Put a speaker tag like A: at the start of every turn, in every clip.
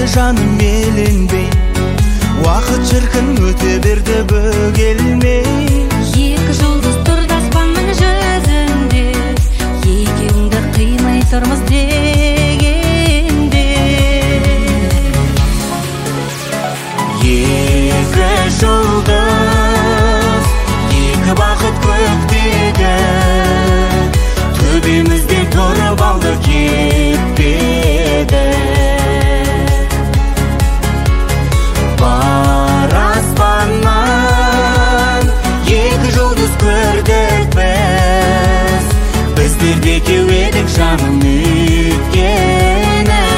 A: жаным еленбей, уақыт шіркін өте берді бөгелмей.
B: Екі жұлдыз тұрды аспанның жүзінде, екеуіңді қимай тұрмыз дегенде.
A: Екі жұлдыз, екі бақыт көктегі, төбемізде тұрып алды кетпеді. Бар аспаннан екі жұлдыз көрдік біз, біздер де екеу едік жаным өткені.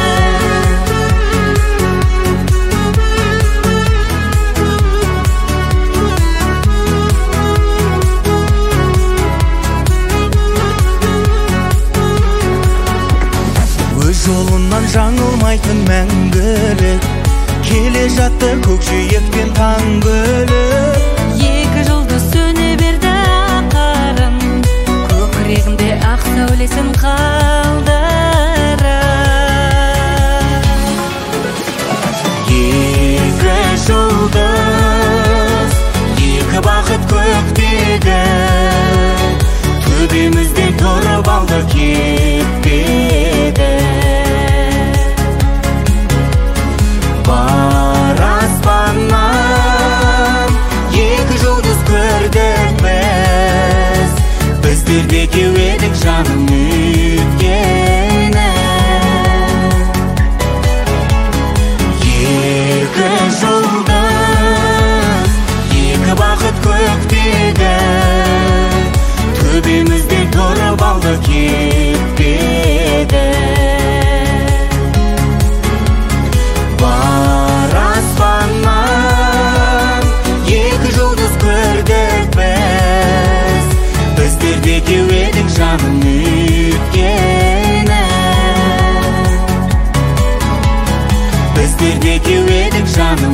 A: Өз жолынан жаңылмайтын мәңгілік, келе жатты көкжиекпен таң бөліп.
B: Екі жұлдыз сөне берді ақырын, көкірегімде ақ сәулесін қалдырып.
A: Екі жұлдыз, екі бақыт көктегі, төбемізде тұрып алды кетпеді. Бар аспаннан екі жұлдыз көрдік біз, біздер де екеу едік жаным өткені. Екі жұлдыз, екі бақыт көктегі, төбемізде тұрып алды кетпеді. Бар аспаннан екі жұлдыз көрдік біз, біздер де екеу едік жаным өткені. Біздер де екеу едік жаным